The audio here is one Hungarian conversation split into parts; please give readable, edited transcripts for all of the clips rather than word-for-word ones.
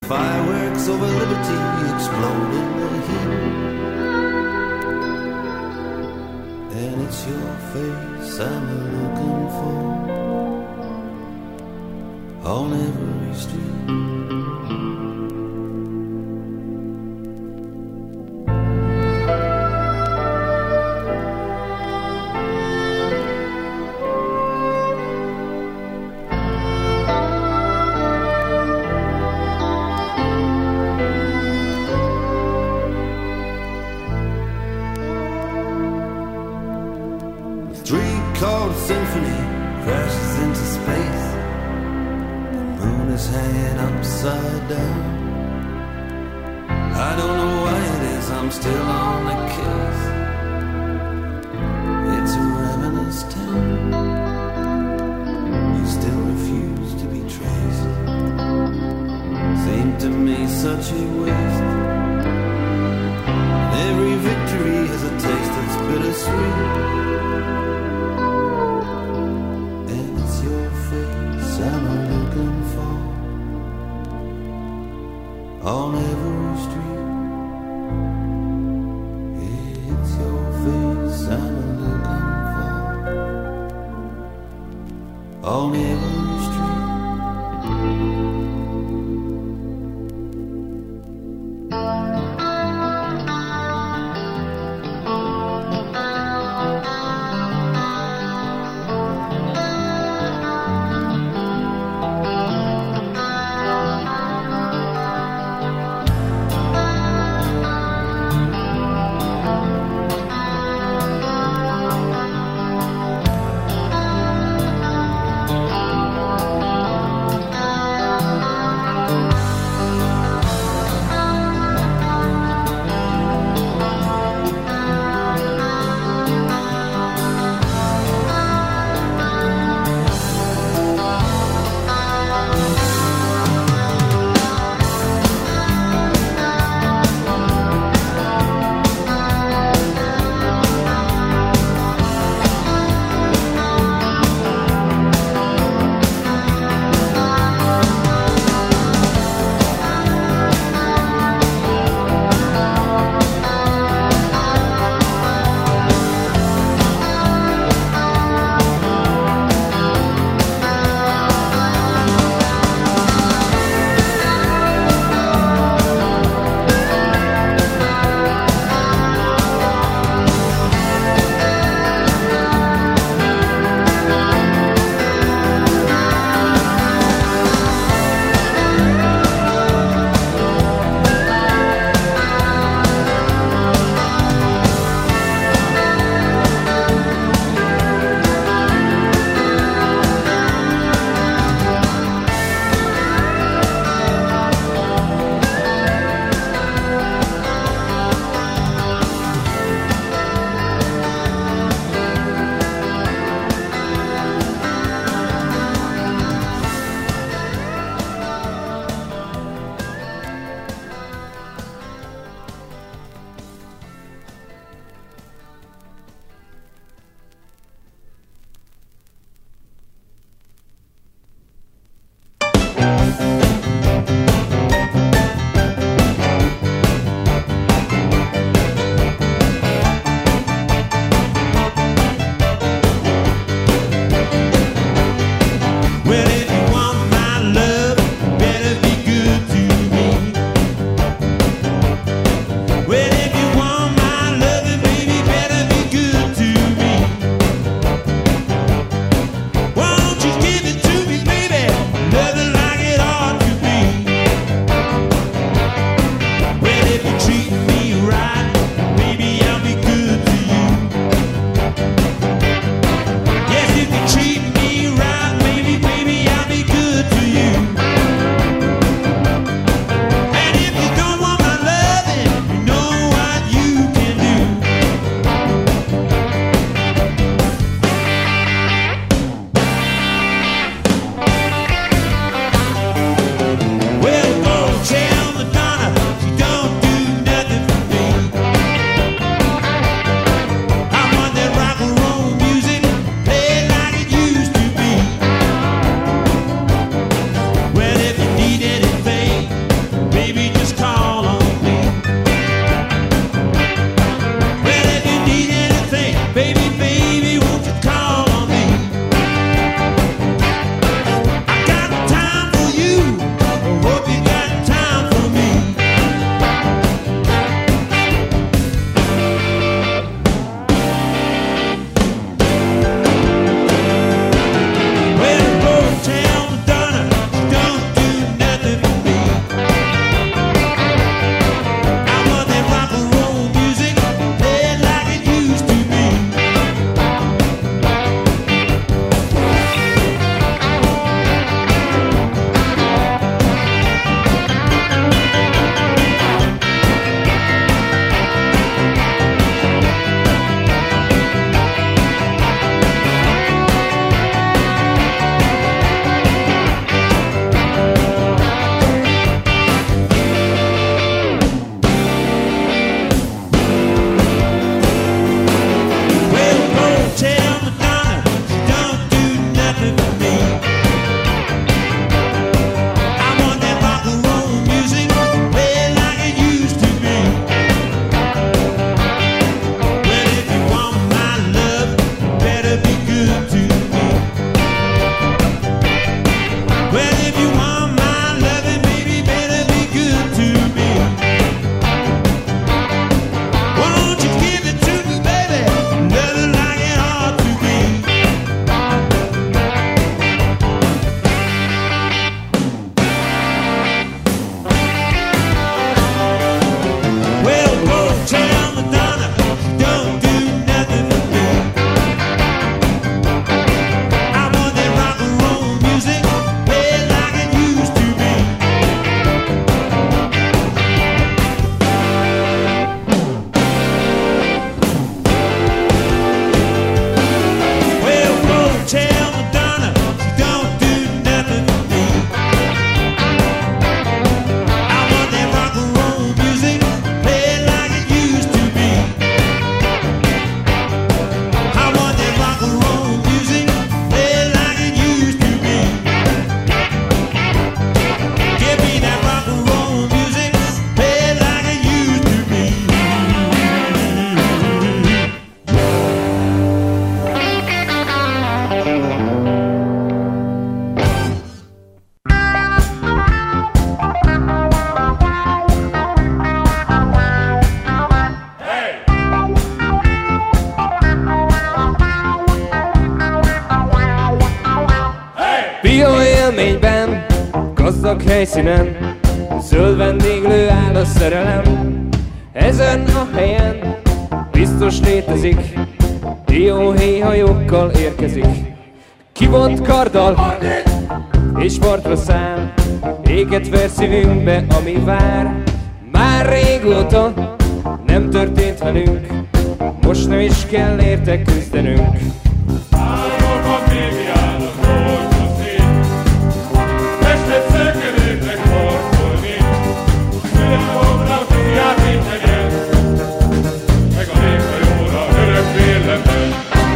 Fireworks over liberty explode in the heat. And it's your face I'm looking for on every street. Called symphony crashes into space. The moon is hanging upside down. I don't know why it is I'm still on the case. It's a ravenous town. You still refuse to be traced. Seemed to me such a waste. And every victory has a taste that's bittersweet. I'm looking for on every street. It's your face I'm looking for on every street. helyszínen, zöld vendéglő áll a szerelem. Ezen a helyen biztos létezik, dióhéjhajókkal érkezik. Kivont karddal és partra száll, éget ver szívünkbe, ami vár. Már régóta nem történt velünk, most nem is kell érte küzdenünk. Álmokban bívjának dolgozni, testet szökönőknek parkolni, szülemoknak játék legyen, meg a léghajóra örök véletlen.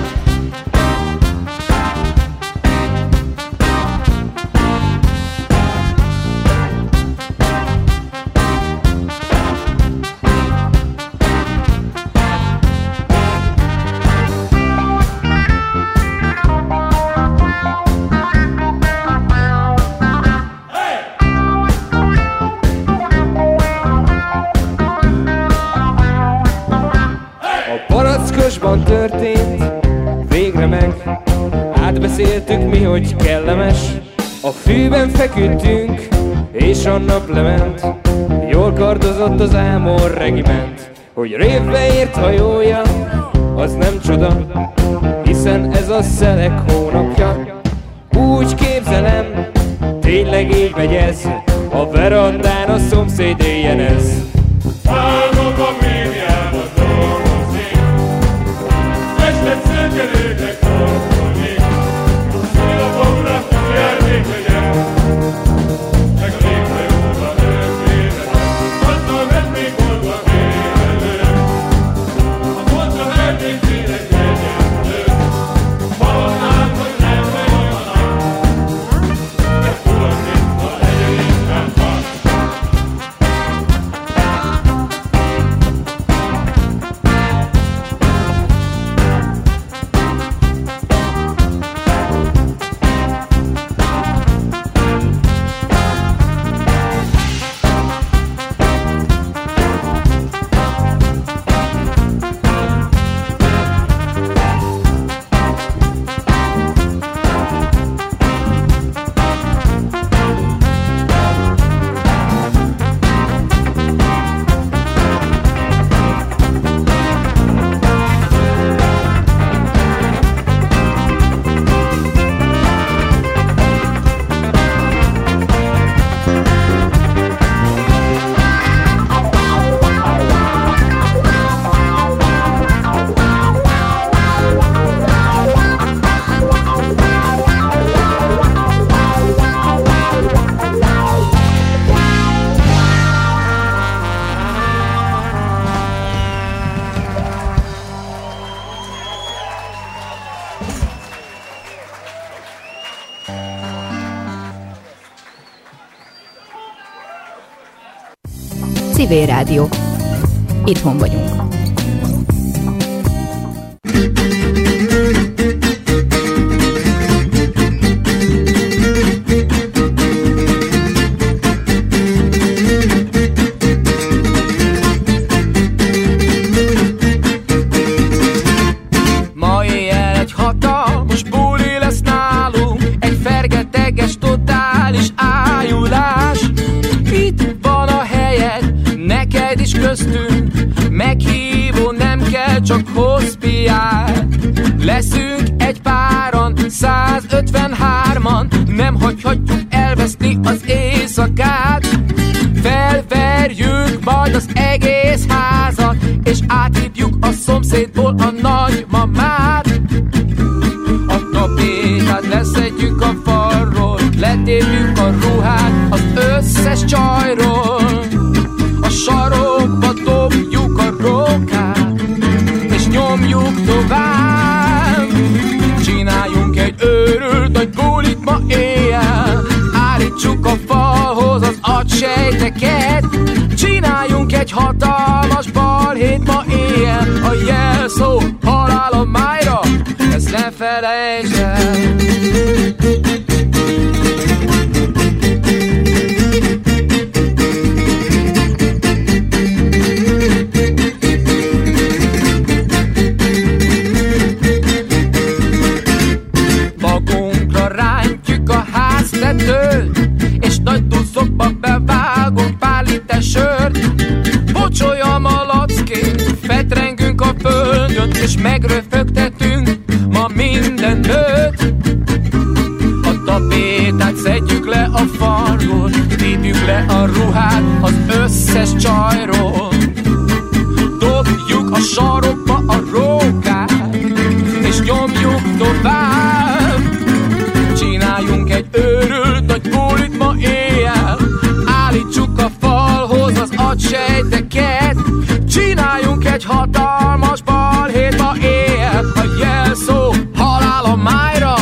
Történt, végre meg átbeszéltük mi, hogy kellemes. A fűben feküdtünk, és a nap lement. Jól kardozott az Ámor regiment. Hogy révbe ért hajója, az nem csoda, hiszen ez a szelek hónapja. Úgy képzelem, tényleg így megy ez, a verandán a szomszéd éjjenez. Álmokban bívjának dolgozni, testet szökönőknek parkolni, szülemoknak játék legyen, meg a léghajóra örök véletlen. Azzal vennék boltba véletlen, a boltra vennék tényleg legyen. Valónál, hogy nem megy olyan nap, de fordítva legyen inkább van. Civil Rádió. Itthon vagyunk. Ma éjjel egy hatalmas buli lesz nálunk, egy fergeteges totális ájulás. Itt van a helyed, neked is köztünk, meghívó nem kell, csak hospiál. Leszünk egy páran, 153-an, nem hagyhatjuk elveszni az éjszakát. Felverjük majd az egész házat, és áthívjuk a szomszédból a nagymamát. A tapétát leszedjük a falról, letépjük a ruhát az összes csajról. A sarokba dobjuk a rókát, és nyomjuk tovább. Csináljunk egy őrült nagy bulit ma éjjel, állítsuk a falhoz az agysejteket. Csináljunk egy hatalmas balhét ma éjjel, a jelszó halál a májra, ezt ne felejtsd el. Magunkra rántjuk a háztetőt, és nagy duzzokba földön, és megröfögtetünk ma minden nőt. A tapétát szedjük le a falról, tépjük le a ruhát az összes csajról. Dobjuk a sarokba a rókát, és nyomjuk tovább. Csináljunk egy őrült nagy bulit ma éjjel, állítsuk a falhoz az agysejteket. Csináljunk egy hatalmas balhét ma éjjel, a jelszó halál a májra.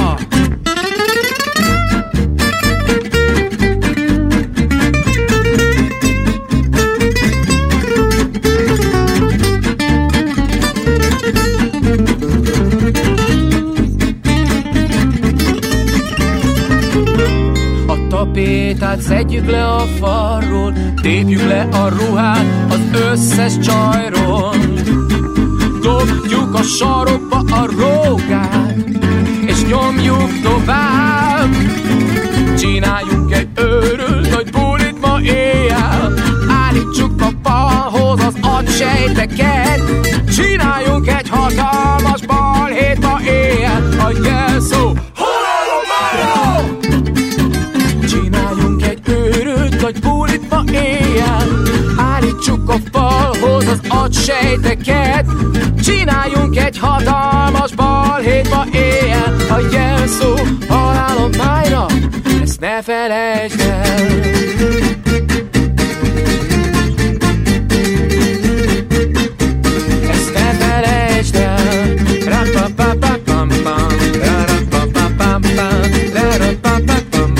Tapétát szedjük le a falról, tépjük le a ruhát az összes csajról. Dobjuk a sarokba a rókát, és nyomjuk tovább. Csináljunk egy őrült nagy bulit ma éjjel, állítsuk a falhoz az agysejteket. Csináljunk egy hatalmas balhét ma éjjel, a jelszó halálommára. Csináljunk egy őrült nagy bulit ma éjjel, állítsuk a falhoz az agysejteket. Csináljunk egy hatalmas balhét ma éjjel, a jelszó halálom májra, ezt ne felejtsd el. Ezt ne felejtsd el. Ra-pa-pa-pa-pam-pam, ra-ra-pa-pa-pam-pam, ra-ra-pa-pa-pam-pam.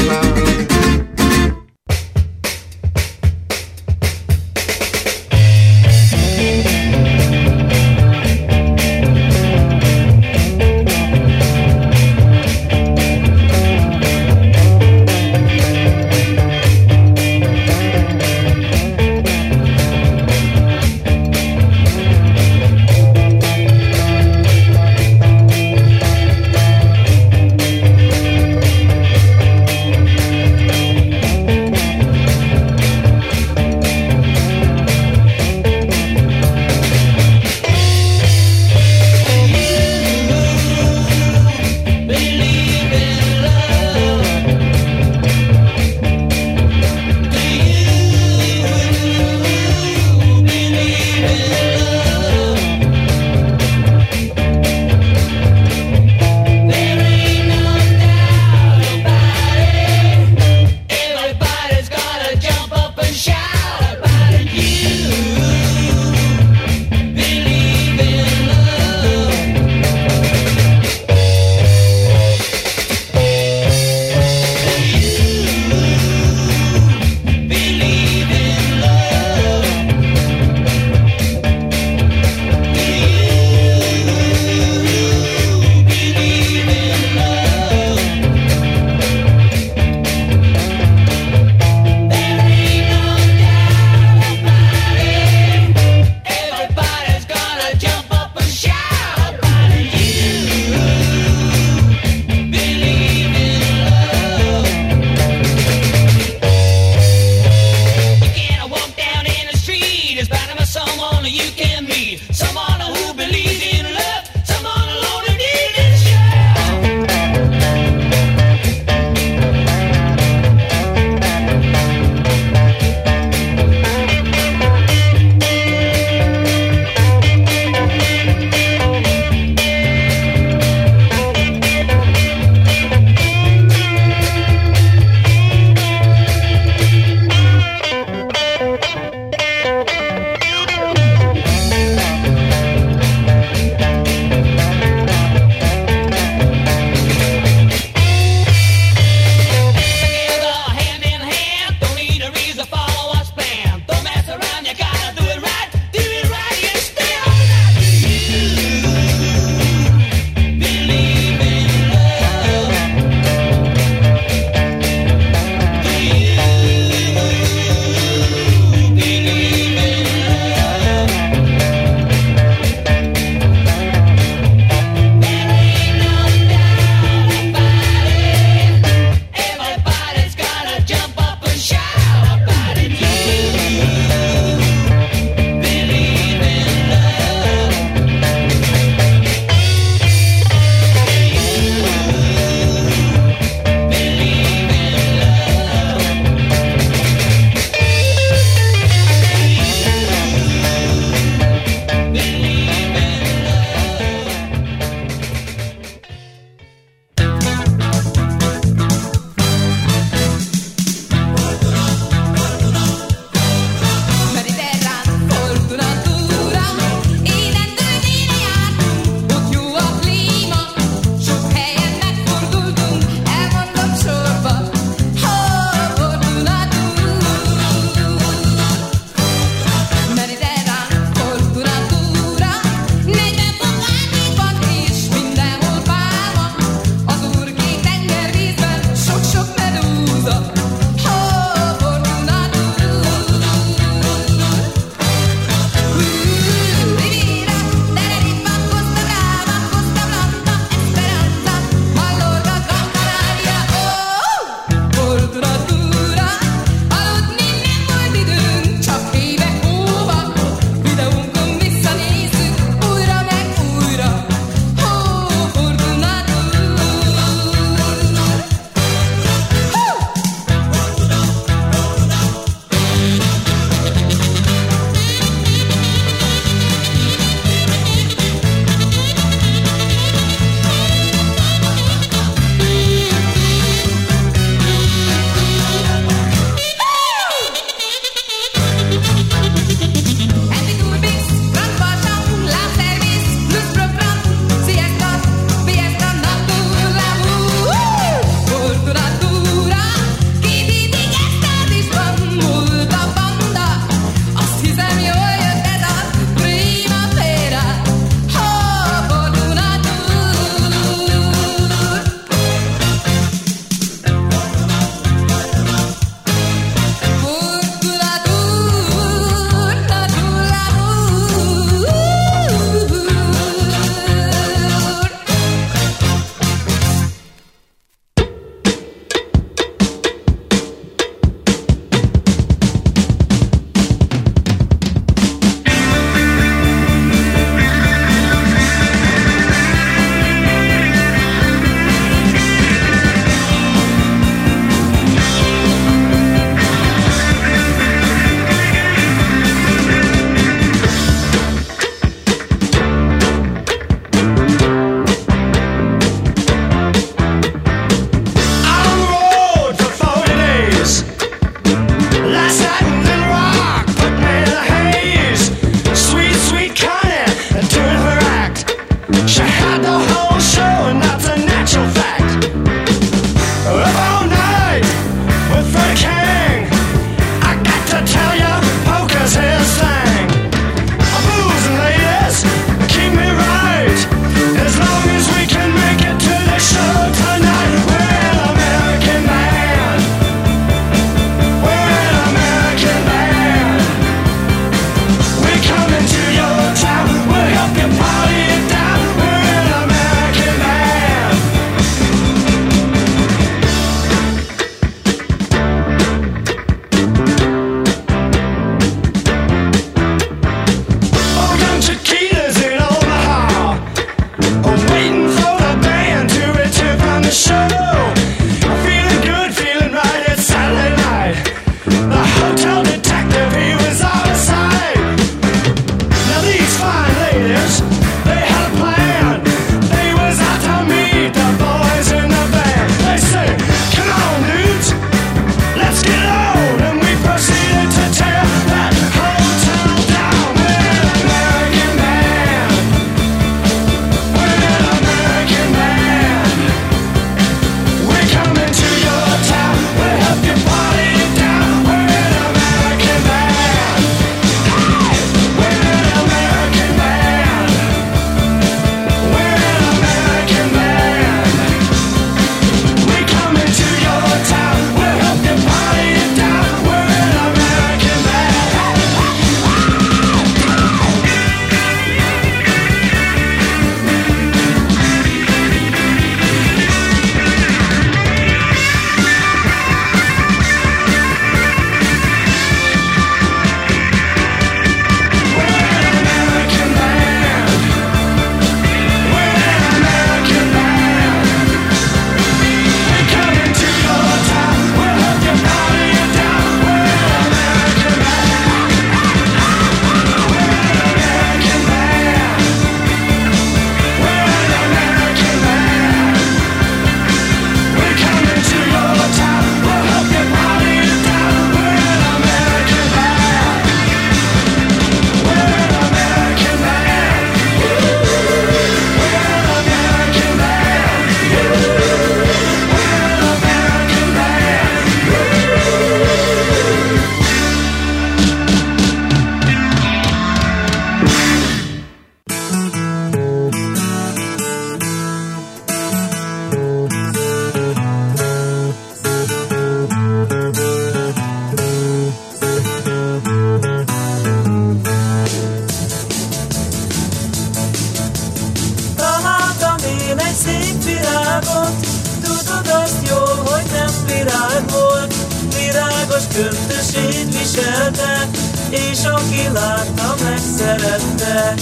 köntösét viselte, és aki látta, megszerette.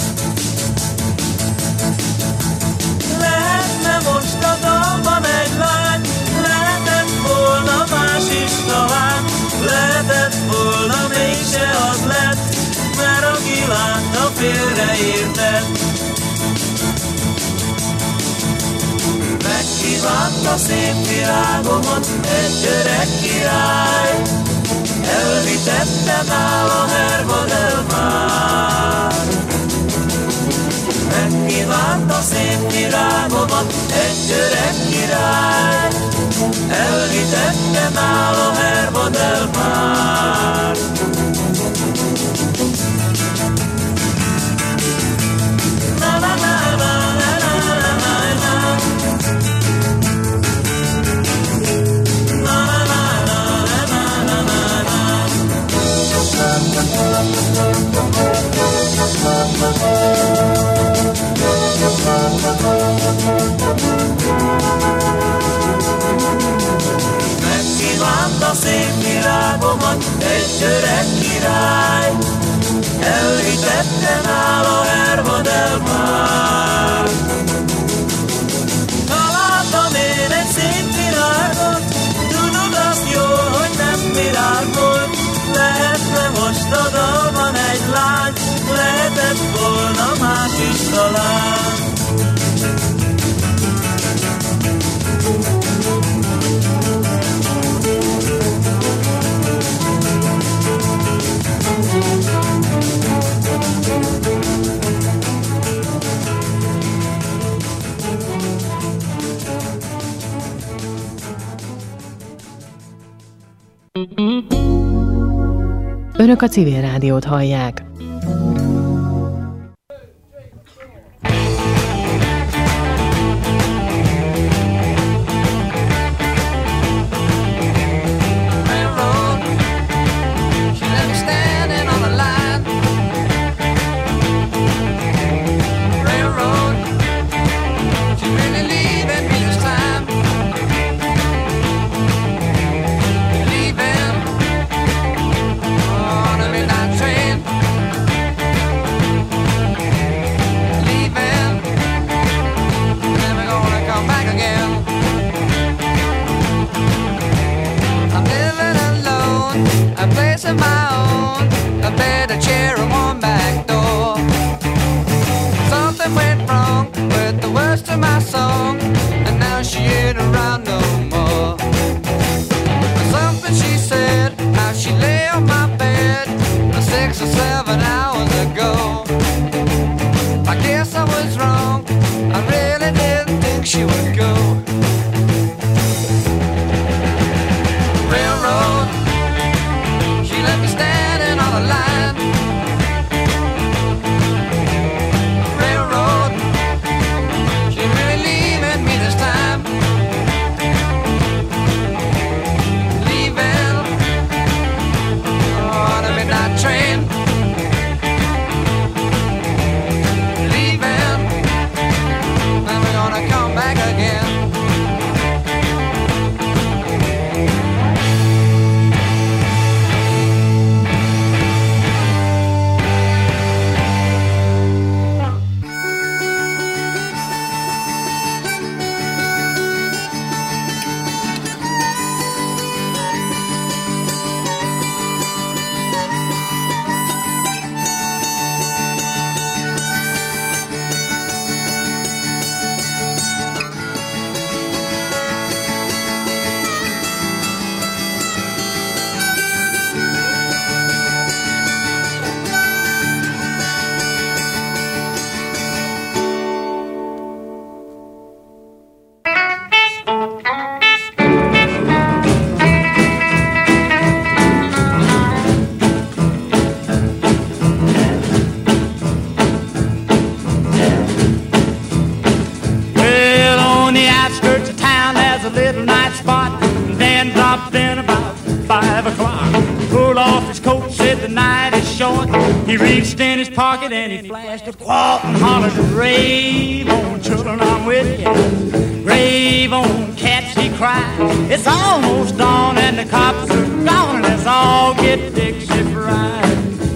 Lehetne most a dalban egy lány, lehetett volna más is talán, lehetett volna mégse az lett, mert aki látta, félreértett. Megkívánta szép virágomat egy öreg király, elvitette nála Herba del Mar. Megkívánta szép virágomat egy öreg király, elvitette nála Herba del Mar. Na na na na na na na na. Megkívánta szép virágomat egy öreg király, elvitette nála Herba del Mar. Találtam én egy szép virágot, tudod azt jól, hogy nem virág volt. Lehetne most a dalban egy lány, lehetett volna más is talán. Önök a Civil Rádiót hallják. Train short. He reached in his pocket and he flashed a quart and hollered, "Rave on, children, I'm with you. Rave on, cats," he cried. "It's almost dawn and the cops are gone, and let's all get Dixie fried."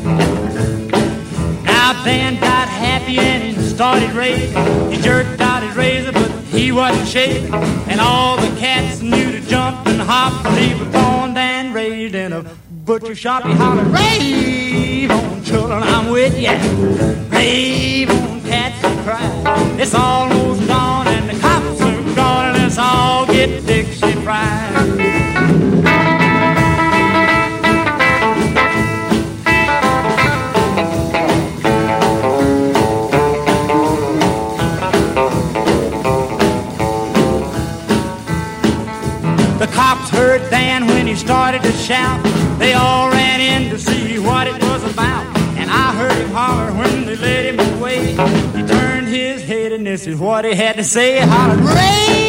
Now Ben got happy and he started raving. He jerked out his razor, but he wasn't shaving. And all the cats knew to jump and hop, but he was born and raised in a butcher shop. He hollered, "Rave on, children, I'm with ya. Rave on, cats," he cried. "It's almost dawn and the cops are gone, and let's all get Dixie fried." The cops heard Dan when he started to shout. They all ran in to see what it was about. And I heard him holler when they led him away. He turned his head and this is what he had to say. He hollered, "Ray!"